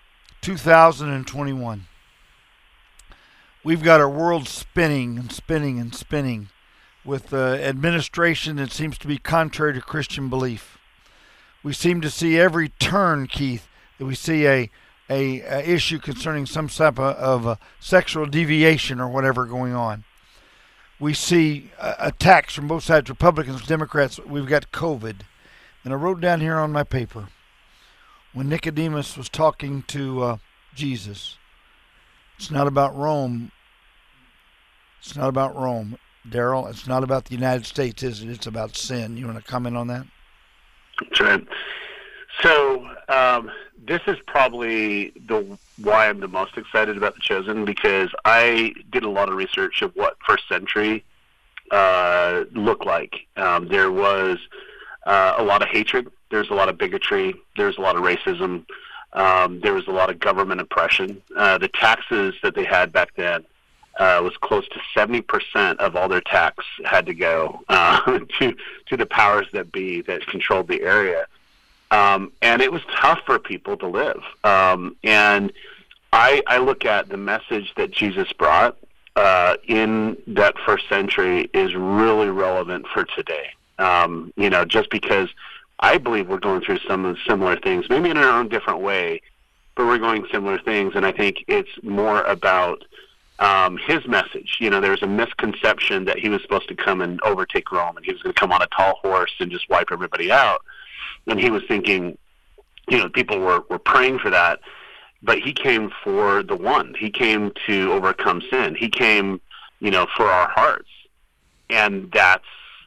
Speaker 1: 2021. We've got our world spinning and spinning and spinning with administration that seems to be contrary to Christian belief. We seem to see every turn, Keith, that we see a issue concerning some type of sexual deviation or whatever going on. We see attacks from both sides, Republicans, Democrats. We've got COVID. And I wrote down here on my paper, when Nicodemus was talking to Jesus, it's not about Rome. It's not about Rome, Daryl. It's not about the United States, is it? It's about sin. You want to comment on that?
Speaker 3: That's right. So this is probably why I'm the most excited about The Chosen, because I did a lot of research of what first century looked like. There was a lot of hatred. There's a lot of bigotry. There's a lot of racism. There was a lot of government oppression. The taxes that they had back then was close to 70% of all their tax had to go to the powers that be that controlled the area. And it was tough for people to live. And I look at the message that Jesus brought in that first century is really relevant for today. Just because I believe we're going through some of the similar things, maybe in our own different way, but we're going similar things. And I think it's more about his message. There's a misconception that he was supposed to come and overtake Rome, and he was going to come on a tall horse and just wipe everybody out. And he was thinking, people were praying for that, but he came for the one. He came to overcome sin. He came, for our hearts. And that's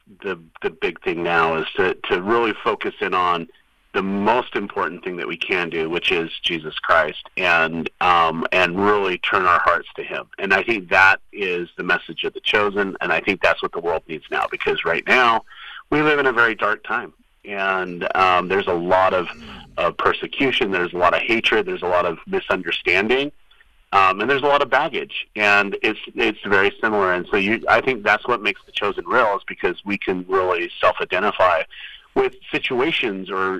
Speaker 3: the big thing now, is to really focus in on the most important thing that we can do, which is Jesus Christ, and really turn our hearts to Him. And I think that is the message of The Chosen, and I think that's what the world needs now, because right now we live in a very dark time, and there's a lot of persecution, there's a lot of hatred, there's a lot of misunderstanding, and there's a lot of baggage, and it's very similar. And so I think that's what makes The Chosen real, is because we can really self-identify with situations, or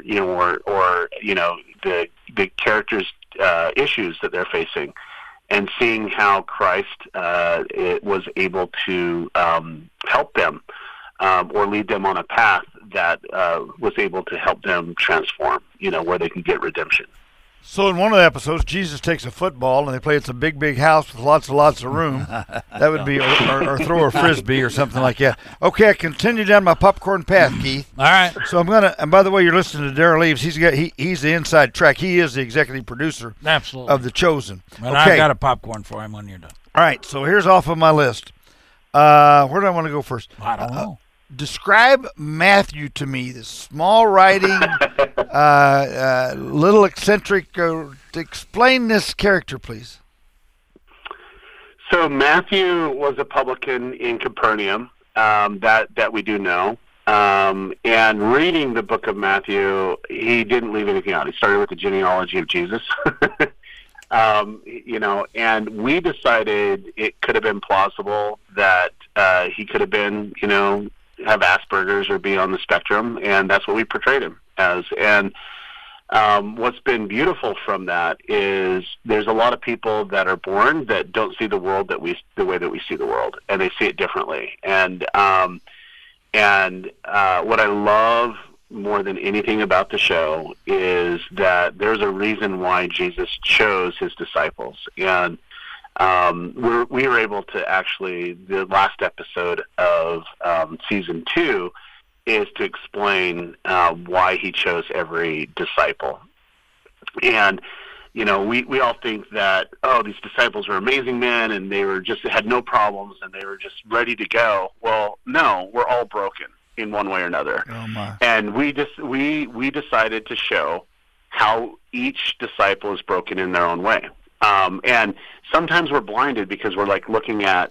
Speaker 3: the characters' issues that they're facing, and seeing how Christ was able to help them or lead them on a path that was able to help them transform, where they can get redemption.
Speaker 1: So in one of the episodes, Jesus takes a football and they play It's a Big, Big House with lots and lots of room. That would be, or throw a Frisbee or something like that. Okay, I continue down my popcorn path, Keith.
Speaker 2: All right.
Speaker 1: So I'm going to, and by the way, you're listening to Darrell Eves. He's the inside track. He is the executive producer
Speaker 2: Absolutely.
Speaker 1: of The Chosen.
Speaker 2: And
Speaker 1: okay.
Speaker 2: I've got a popcorn for him when you're done.
Speaker 1: All right, so here's off of my list. Where do I want to go first?
Speaker 2: I don't know.
Speaker 1: Describe Matthew to me, this small writing, little eccentric. Explain this character, please.
Speaker 3: So Matthew was a publican in Capernaum, that we do know. And reading the book of Matthew, he didn't leave anything out. He started with the genealogy of Jesus. And we decided it could have been plausible that he could have been, have Asperger's or be on the spectrum, and that's what we portrayed him as. And what's been beautiful from that is there's a lot of people that are born that don't see the world the way that we see the world, and they see it differently. And what I love more than anything about the show is that there's a reason why Jesus chose his disciples. And we were able to actually, the last episode of season 2 is to explain why he chose every disciple. And, we all think that, these disciples were amazing men and they were had no problems and they were just ready to go. Well, no, we're all broken in one way or another.
Speaker 1: Oh my.
Speaker 3: And we decided to show how each disciple is broken in their own way. And sometimes we're blinded because we're looking at,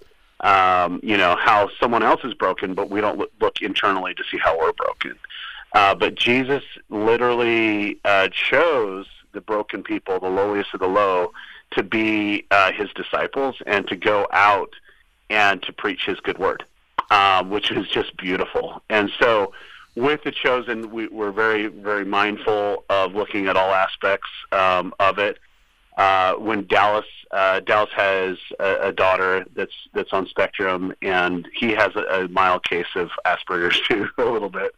Speaker 3: how someone else is broken, but we don't look internally to see how we're broken. But Jesus literally chose the broken people, the lowliest of the low, to be his disciples and to go out and to preach his good word, which is just beautiful. And so with The Chosen, we're very, very mindful of looking at all aspects of it. When Dallas has a daughter that's on spectrum, and he has a mild case of Asperger's too, a little bit.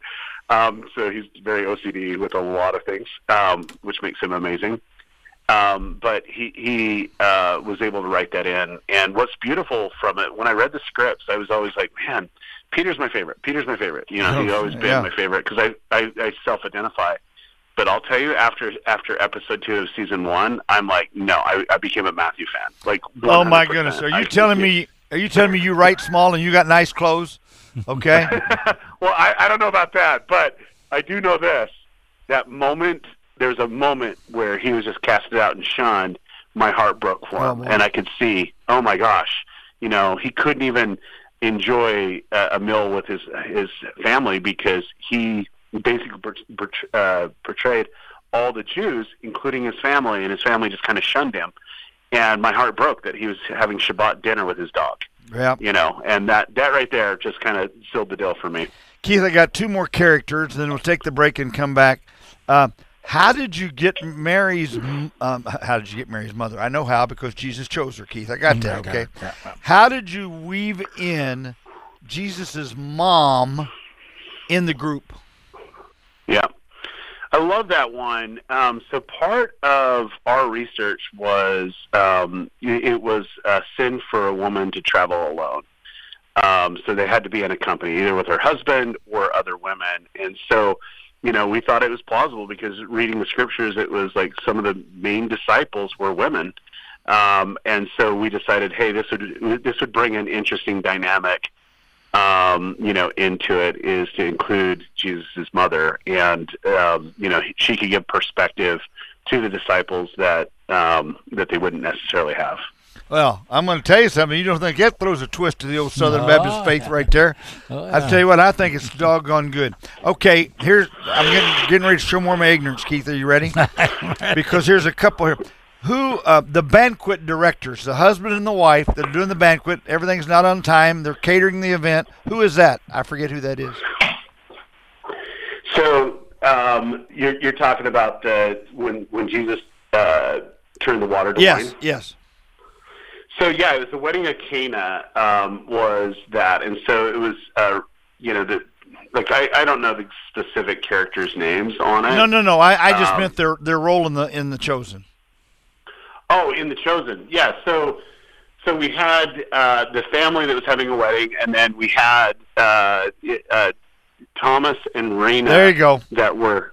Speaker 3: So he's very OCD with a lot of things, which makes him amazing. But he was able to write that in. And what's beautiful from it, when I read the scripts, I was always like, man, Peter's my favorite. He's always been my favorite because I self-identify. But I'll tell you, after episode 2 of season 1, I'm like, no, I became a Matthew fan. 100%.
Speaker 1: Oh my goodness! Are you telling me you write small and you got nice clothes? Okay.
Speaker 3: Well, I don't know about that, but I do know this: that moment. There's a moment where he was just casted out and shunned. My heart broke for him, and I could see, oh my gosh, he couldn't even enjoy a meal with his family because he basically portrayed all the Jews, including his family, and his family just kind of shunned him. And my heart broke that he was having Shabbat dinner with his dog.
Speaker 1: Yeah.
Speaker 3: And that right there just kind of sealed the deal for me.
Speaker 1: Keith, I got 2 more characters, and then we'll take the break and come back. How did you get Mary's mother? I know how, because Jesus chose her, Keith. I got that, okay? Yeah. How did you weave in Jesus' mom in the group?
Speaker 3: Yeah. I love that one. So part of our research was it was a sin for a woman to travel alone. So they had to be in a company, either with her husband or other women. And so, we thought it was plausible because reading the scriptures, it was like some of the main disciples were women. And so we decided, hey, this would bring an interesting dynamic into it is to include Jesus' mother, and she could give perspective to the disciples that they wouldn't necessarily have.
Speaker 1: Well, I'm going to tell you something. You don't think that throws a twist to the old Southern Baptist faith right there? I tell you what, I think it's doggone good. Okay, I'm getting ready to show more of my ignorance, Keith. Are you ready? Because here's a couple here. Who the banquet directors, the husband and the wife that are doing the banquet, everything's not on time, they're catering the event. Who is that? I forget who that is.
Speaker 3: So you're talking about when Jesus turned the water to wine?
Speaker 1: Yes.
Speaker 3: So yeah, it was the wedding of Cana. Was that, and so it was. I don't know the specific characters' names on it.
Speaker 1: No. I just meant their role in the Chosen.
Speaker 3: Oh, in the Chosen, yeah. So we had the family that was having a wedding, and then we had Thomas and Raina.
Speaker 1: There you go.
Speaker 3: That were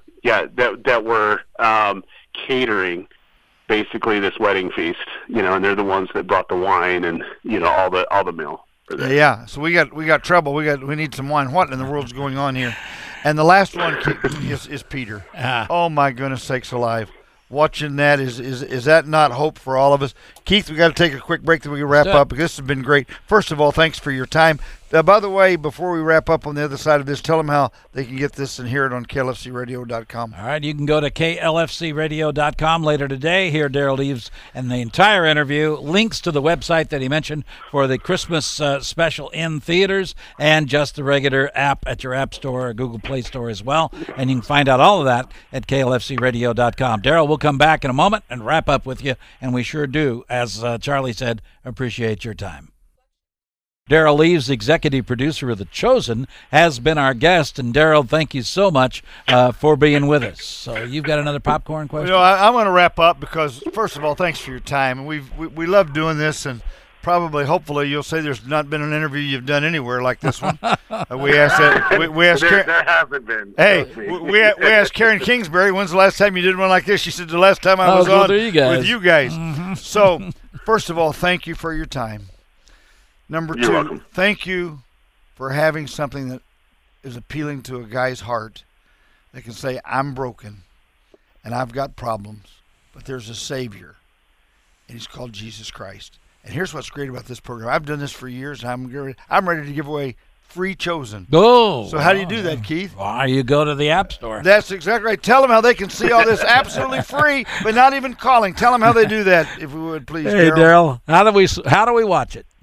Speaker 3: catering basically this wedding feast, and they're the ones that brought the wine and all the meal.
Speaker 1: Yeah. So we got trouble. We need some wine. What in the world's going on here? And the last one is Peter. Oh my goodness sakes alive! Watching that is that not hope for all of us? Keith, we got to take a quick break, then we can wrap up. Because this has been great. First of all, thanks for your time. By the way, before we wrap up on the other side of this, tell them how they can get this and hear it on KLFCradio.com.
Speaker 2: All right, you can go to KLFCradio.com later today. Hear Daryl Eves and the entire interview. Links to the website that he mentioned for the Christmas special in theaters, and just the regular app at your App Store or Google Play Store as well. And you can find out all of that at KLFCradio.com. Daryl, we'll come back in a moment and wrap up with you, and we sure do, as Charlie said, appreciate your time. Daryl Eves, executive producer of The Chosen, has been our guest. And, Daryl, thank you so much for being with us. So you've got another popcorn question?
Speaker 1: I'm going to wrap up because, first of all, thanks for your time. We love doing this, and hopefully, you'll say there's not been an interview you've done anywhere like this one. We asked
Speaker 3: there hasn't been.
Speaker 1: Hey, we asked Karen Kingsbury, when's the last time you did one like this? She said the last time I was on with you guys.
Speaker 2: Mm-hmm.
Speaker 1: So, first of all, thank you for your time. Number
Speaker 3: You're
Speaker 1: two,
Speaker 3: welcome.
Speaker 1: Thank you for having something that is appealing to a guy's heart that can say, I'm broken and I've got problems, but there's a Savior, and he's called Jesus Christ. And here's what's great about this program. I've done this for years, and I'm ready to give away free Chosen.
Speaker 2: Oh.
Speaker 1: So how do you do that, Keith?
Speaker 2: Well, you go to the App Store.
Speaker 1: That's exactly right. Tell them how they can see all this absolutely free, but not even calling. Tell them how they do that, if we would, please,
Speaker 2: Hey, Daryl, how do we watch it?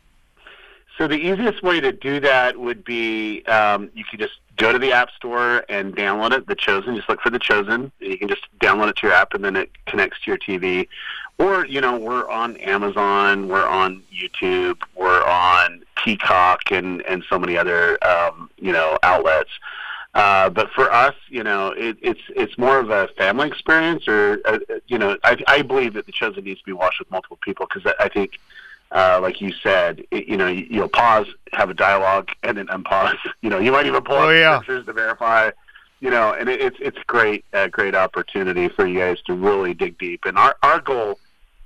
Speaker 3: So the easiest way to do that would be you could just go to the App Store and download it, The Chosen. Just look for The Chosen. You can just download it to your app, and then it connects to your TV. Or, we're on Amazon, we're on YouTube, we're on Peacock, and so many other, outlets. But for us, it's more of a family experience, or, I believe that The Chosen needs to be watched with multiple people, because I think, like you said, you'll pause, have a dialogue, and then unpause. You might even pull up pictures to verify. And it's a great opportunity for you guys to really dig deep. And our goal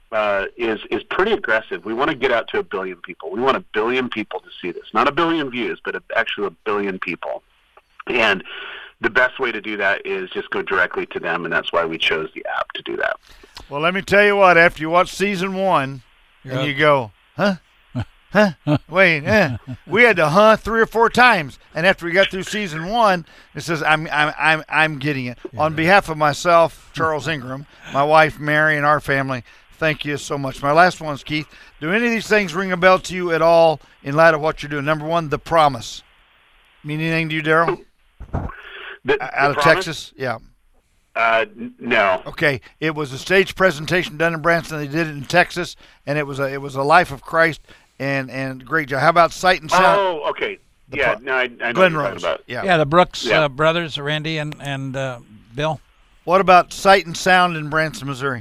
Speaker 3: is pretty aggressive. We want to get out to 1 billion people. We want 1 billion people to see this. Not 1 billion views, but actually 1 billion people. And the best way to do that is just go directly to them, and that's why we chose the app to do that.
Speaker 1: Well, let me tell you what. After you watch season 1, and you go, huh? Wait, we had to 3 or 4 times, and after we got through season 1, it says I'm getting it. Yeah. On behalf of myself, Charles Ingram, my wife Mary, and our family, thank you so much. My last one is, Keith, do any of these things ring a bell to you at all in light of what you're doing? Number 1, The Promise. Mean anything to you, Daryl? Out of Texas? Yeah.
Speaker 3: No.
Speaker 1: Okay, it was a stage presentation done in Branson. They did it in Texas, and it was a Life of Christ, and great job. How about Sight and Sound?
Speaker 3: Oh, okay. I know
Speaker 1: Glen
Speaker 3: what you're
Speaker 1: Rose.
Speaker 3: talking about.
Speaker 2: Yeah, the Brooks brothers, Randy and Bill.
Speaker 1: What about Sight and Sound in Branson, Missouri?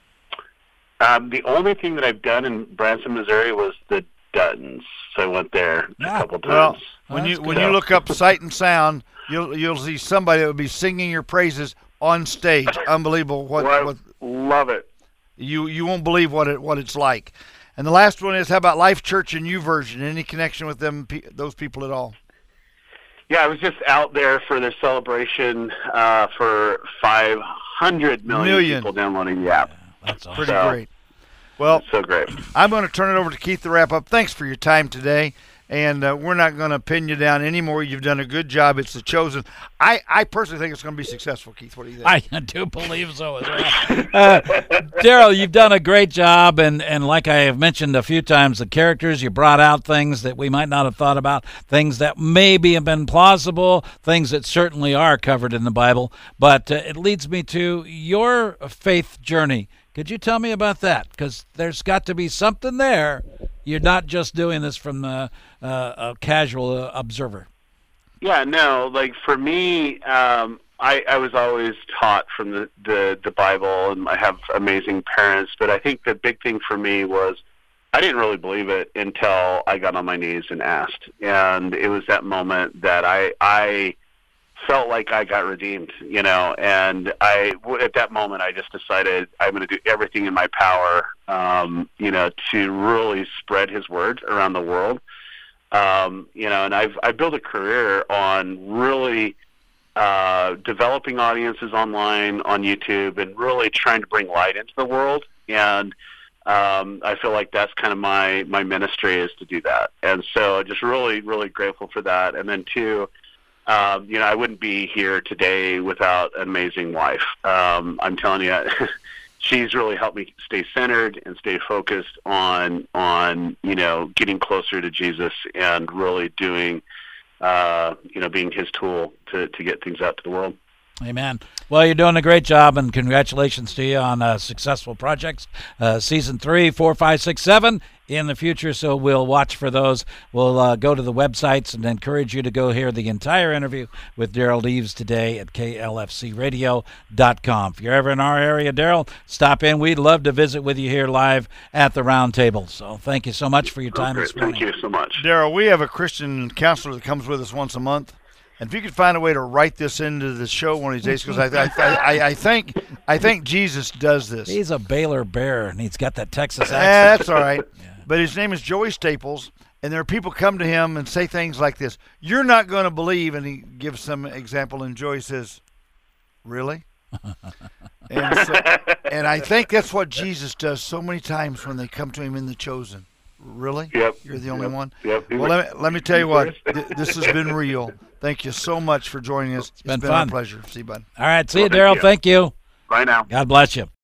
Speaker 3: The only thing that I've done in Branson, Missouri was the Duttons. So I went there a couple times.
Speaker 1: Well, when you look up Sight and Sound, you'll see somebody that will be singing your praises on stage. Unbelievable! What
Speaker 3: love it.
Speaker 1: You won't believe what it's like. And the last one is, how about Life Church and YouVersion? Any connection with them, those people at all?
Speaker 3: Yeah, I was just out there for their celebration for 500 million people downloading the app.
Speaker 2: That's awesome.
Speaker 1: Pretty great. Well,
Speaker 3: so great.
Speaker 1: I'm going to turn it over to Keith to wrap up. Thanks for your time today. And we're not going to pin you down anymore. You've done a good job. It's The Chosen. I personally think it's going to be successful, Keith. What do you think?
Speaker 2: I do believe so as well. Daryl, you've done a great job. And like I have mentioned a few times, the characters, you brought out things that we might not have thought about, things that maybe have been plausible, things that certainly are covered in the Bible. But it leads me to your faith journey. Could you tell me about that? Because there's got to be something there. You're not just doing this from a casual observer.
Speaker 3: Yeah, no. Like for me, I was always taught from the Bible, and I have amazing parents. But I think the big thing for me was I didn't really believe it until I got on my knees and asked. And it was that moment that I felt like I got redeemed, and at that moment I just decided I'm going to do everything in my power, to really spread his word around the world. And I built a career on really developing audiences online on YouTube and really trying to bring light into the world. And I feel like that's kind of my ministry, is to do that. And so just really, really grateful for that. And then two, I wouldn't be here today without an amazing wife. I'm telling you, she's really helped me stay centered and stay focused on getting closer to Jesus and really doing, being his tool to get things out to the world.
Speaker 2: Amen. Well, you're doing a great job, and congratulations to you on successful projects. Season 3, 4, 5, 6, 7 in the future, so we'll watch for those. We'll go to the websites and encourage you to go hear the entire interview with Daryl Eves today at klfcradio.com. If you're ever in our area, Daryl, stop in. We'd love to visit with you here live at the round table. So thank you so much for your time this morning.
Speaker 3: Thank you so much.
Speaker 1: Daryl, we have a Christian counselor that comes with us once a month. And if you could find a way to write this into the show one of these days, because I think Jesus does this.
Speaker 2: He's a Baylor Bear, and he's got that Texas accent.
Speaker 1: That's all right. Yeah. But his name is Joey Staples, and there are people come to him and say things like this: "You're not going to believe," and he gives some example, and Joey says, "Really?" and I think that's what Jesus does so many times when they come to him in The Chosen. Really?
Speaker 3: Yep.
Speaker 1: You're the only one?
Speaker 3: Yep.
Speaker 1: Well, let me tell you what. This has been real. Thank you so much for joining us. It's been
Speaker 2: fun.
Speaker 1: a pleasure. See you, bud.
Speaker 2: All right. See you, Daryl. Thank you.
Speaker 3: Bye now.
Speaker 2: God bless you.